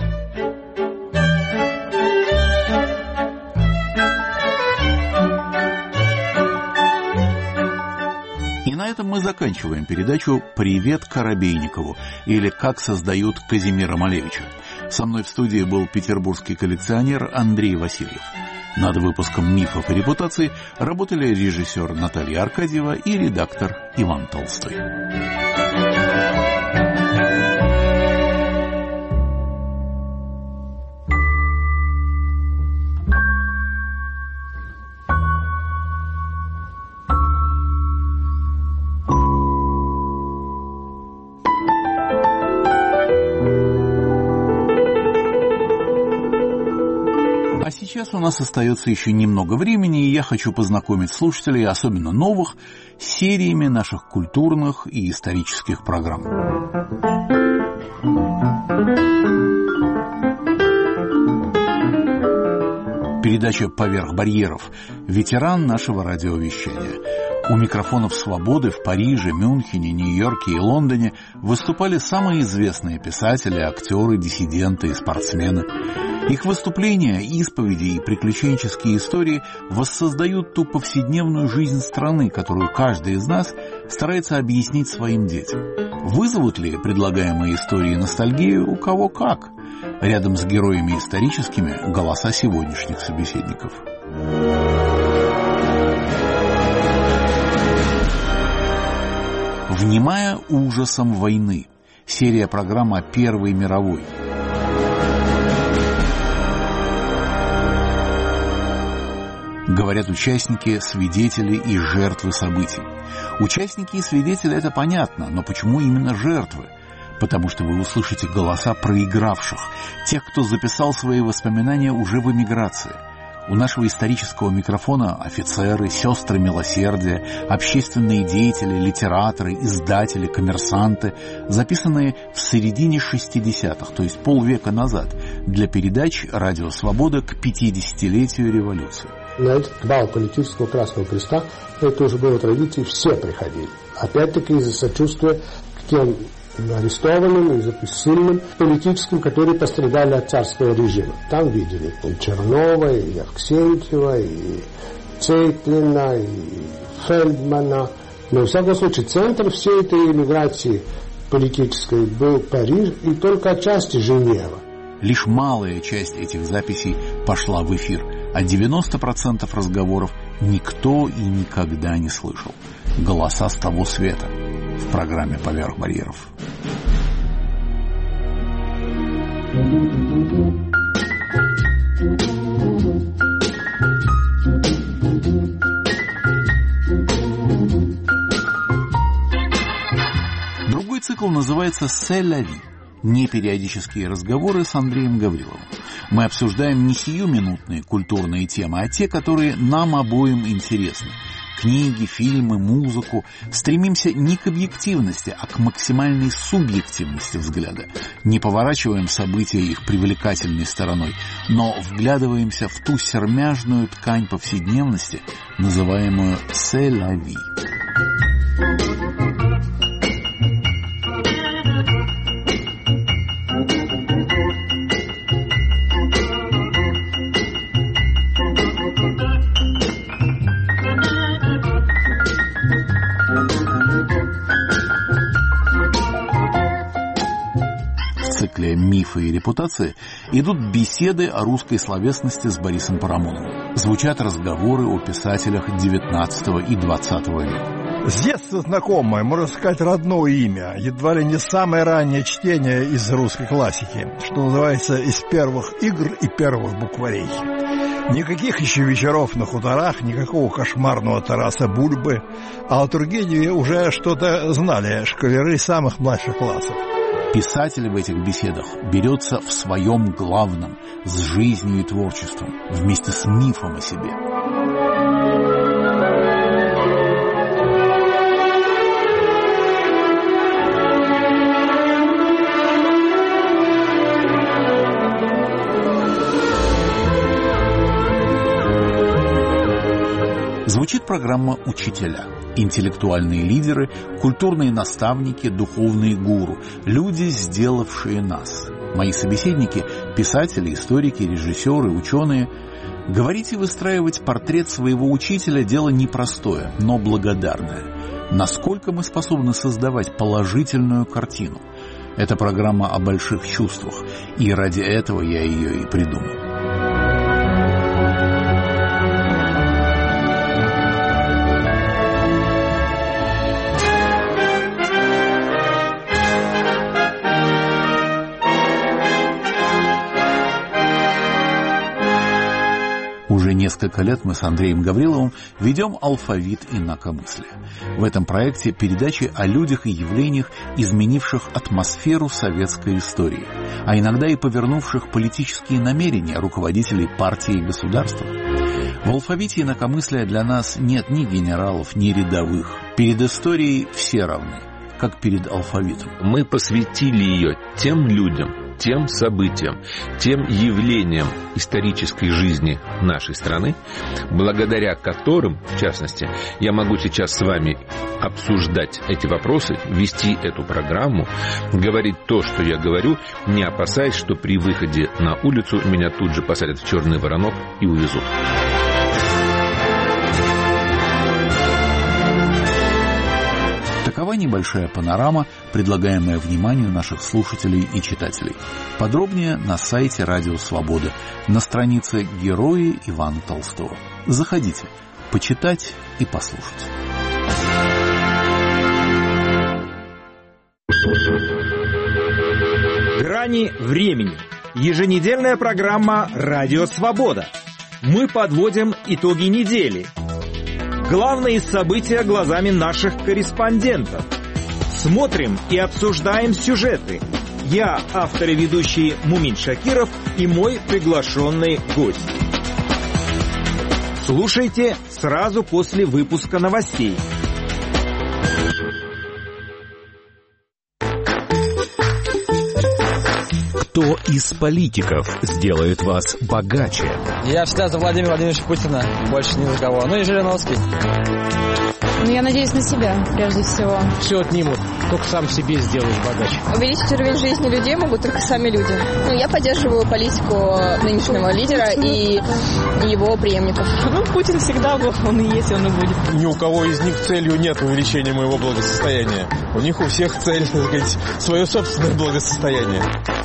И на этом мы заканчиваем передачу «Привет Коробейникову» или «Как создают Казимира Малевича». Со мной в студии был петербургский коллекционер Андрей Васильев. Над выпуском «Мифов и репутаций» работали режиссер Наталья Аркадьева и редактор Иван Толстой. Сейчас у нас остается еще немного времени, и я хочу познакомить слушателей, особенно новых, с сериями наших культурных и исторических программ. Передача «Поверх барьеров». Ветеран нашего радиовещания. У микрофонов «Свободы» в Париже, Мюнхене, Нью-Йорке и Лондоне выступали самые известные писатели, актеры, диссиденты и спортсмены. Их выступления, исповеди и приключенческие истории воссоздают ту повседневную жизнь страны, которую каждый из нас старается объяснить своим детям. Вызовут ли предлагаемые истории ностальгию у кого как? Рядом с героями историческими голоса сегодняшних собеседников. «Внимая ужасом войны». Серия программ о Первой мировой. Говорят участники, свидетели и жертвы событий. Участники и свидетели — это понятно, но почему именно жертвы? Потому что вы услышите голоса проигравших, тех, кто записал свои воспоминания уже в эмиграции. У нашего исторического микрофона офицеры, сестры милосердия, общественные деятели, литераторы, издатели, коммерсанты, записанные в середине 60-х, то есть полвека назад, для передач «Радио Свобода» к 50-летию революции. На этот бал политического Красного Креста, это уже было традицией, все приходили. Опять-таки из-за сочувствия к тем арестованным, и записанным политическим, которые пострадали от царского режима. Там видели и Чернова, и Авксентьева, и Цейтлина, и Фельдмана. Но, в всяком случае, центр всей этой эмиграции политической был Париж и только отчасти Женева. Лишь малая часть этих записей пошла в эфир, а 90% разговоров никто и никогда не слышал. Голоса с того света в программе «Поверх барьеров». Другой цикл называется «C'est la vie». Непериодические разговоры с Андреем Гавриловым. Мы обсуждаем не сиюминутные культурные темы, а те, которые нам обоим интересны. Книги, фильмы, музыку. Стремимся не к объективности, а к максимальной субъективности взгляда. Не поворачиваем события их привлекательной стороной, но вглядываемся в ту сермяжную ткань повседневности, называемую «C'est la vie». «Мифы и репутации» идут беседы о русской словесности с Борисом Парамоновым. Звучат разговоры о писателях XIX и XX века. С детства знакомое, можно сказать, родное имя. Едва ли не самое раннее чтение из русской классики, что называется, из первых игр и первых букварей. Никаких еще вечеров на хуторах, никакого кошмарного Тараса Бульбы, а о Тургеневе уже что-то знали школяры самых младших классов. Писатель в этих беседах берется в своем главном, с жизнью и творчеством, вместе с мифом о себе. Звучит программа «Учителя». Интеллектуальные лидеры, культурные наставники, духовные гуру, люди, сделавшие нас. Мои собеседники – писатели, историки, режиссеры, ученые. Говорить и выстраивать портрет своего учителя – дело непростое, но благодарное. Насколько мы способны создавать положительную картину? Это программа о больших чувствах, и ради этого я ее и придумал. Уже несколько лет мы с Андреем Гавриловым ведем «Алфавит инакомыслия». В этом проекте передачи о людях и явлениях, изменивших атмосферу советской истории, а иногда и повернувших политические намерения руководителей партии и государства. В «Алфавите инакомыслия» для нас нет ни генералов, ни рядовых. Перед историей все равны, как перед алфавитом. Мы посвятили ее тем людям, тем событиям, тем явлениям исторической жизни нашей страны, благодаря которым, в частности, я могу сейчас с вами обсуждать эти вопросы, вести эту программу, говорить то, что я говорю, не опасаясь, что при выходе на улицу меня тут же посадят в черный воронок и увезут. Такова небольшая панорама, предлагаемая вниманию наших слушателей и читателей. Подробнее на сайте «Радио Свобода», на странице «Герои Ивана Толстого». Заходите, почитать и послушать. Грани времени. Еженедельная программа «Радио Свобода». Мы подводим итоги недели. Главные события глазами наших корреспондентов. Смотрим и обсуждаем сюжеты. Я, автор и ведущий Мумин Шакиров, и мой приглашенный гость. Слушайте сразу после выпуска новостей. Кто из политиков сделает вас богаче? Я всегда за Владимира Владимировича Путина, больше ни за кого. Ну и Жириновский. Ну, я надеюсь на себя, прежде всего. Все отнимут, только сам себе сделаешь богаче. Увеличить уровень жизни людей могут только сами люди. Ну, я поддерживаю политику нынешнего лидера и его преемников. Ну, Путин всегда был, он и есть, он и будет. Ни у кого из них целью нет увеличения моего благосостояния. У них у всех цель, так сказать, свое собственное благосостояние.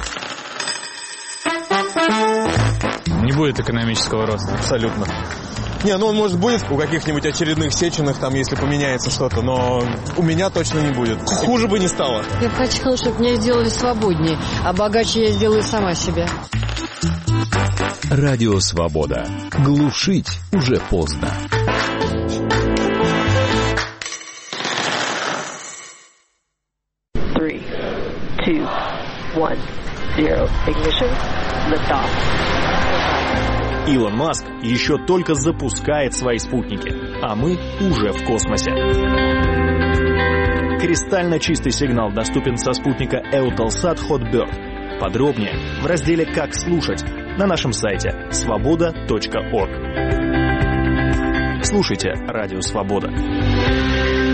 Не будет экономического роста. Абсолютно. Не, ну он, может, будет у каких-нибудь очередных Сеченых, там, если поменяется что-то, но у меня точно не будет. Хуже бы не стало. Я бы хотела, чтобы меня сделали свободнее, а богаче я сделаю сама себя. Радио Свобода. Глушить уже поздно. Three, two, one, zero. Ignition. Liftoff. Илон Маск еще только запускает свои спутники, а мы уже в космосе. Кристально чистый сигнал доступен со спутника Eutelsat Hotbird. Подробнее в разделе «Как слушать» на нашем сайте svoboda.org. Слушайте Радио Свобода.